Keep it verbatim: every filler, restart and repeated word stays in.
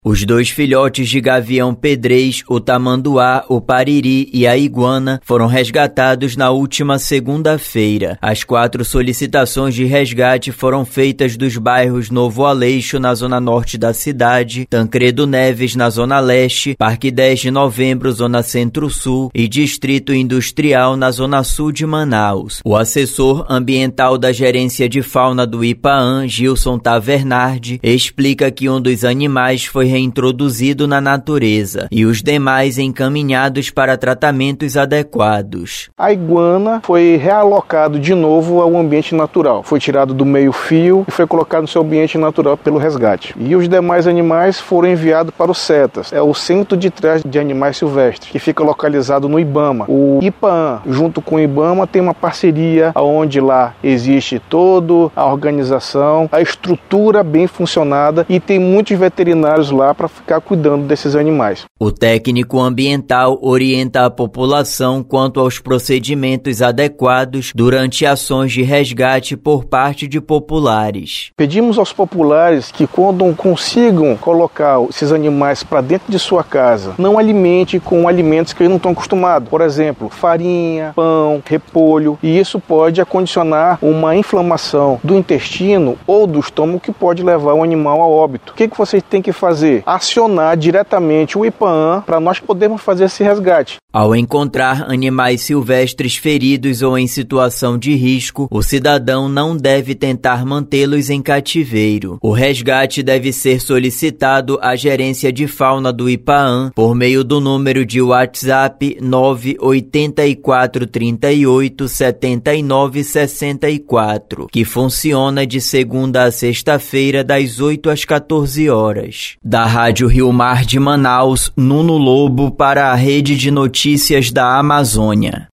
Os dois filhotes de gavião-pedrez, o tamanduá, o pariri e a iguana, foram resgatados na última segunda-feira. As quatro solicitações de resgate foram feitas dos bairros Novo Aleixo, na zona norte da cidade, Tancredo Neves, na zona leste, Parque dez de Novembro, zona centro-sul e Distrito Industrial, na zona sul de Manaus. O assessor ambiental da Gerência de Fauna do IPAAM, Gilson Tavernardi, explica que um dos animais foi reintroduzido na natureza e os demais encaminhados para tratamentos adequados. A iguana foi realocado de novo ao ambiente natural. Foi tirado do meio-fio e foi colocado no seu ambiente natural pelo resgate. E os demais animais foram enviados para o CETAS, é o Centro de Triagem de Animais Silvestres, que fica localizado no IBAMA. O IPAAM, junto com o IBAMA, tem uma parceria onde lá existe toda a organização, a estrutura bem funcionada e tem muitos veterinários lá para ficar cuidando desses animais. O técnico ambiental orienta a população quanto aos procedimentos adequados durante ações de resgate por parte de populares. Pedimos aos populares que, quando consigam colocar esses animais para dentro de sua casa, não alimente com alimentos que eles não estão acostumados. Por exemplo, farinha, pão, repolho, e isso pode acondicionar uma inflamação do intestino ou do estômago que pode levar o animal a óbito. O que que vocês têm que fazer? Acionar diretamente o IPAAM para nós podermos fazer esse resgate. Ao encontrar animais silvestres feridos ou em situação de risco, o cidadão não deve tentar mantê-los em cativeiro. O resgate deve ser solicitado à Gerência de Fauna do IPAAM por meio do número de WhatsApp nove oito quatro três oito sete nove seis quatro, que funciona de segunda a sexta-feira das oito às quatorze horas. Da Rádio Rio Mar de Manaus, Nuno Lobo para a Rede de Notícias da Amazônia.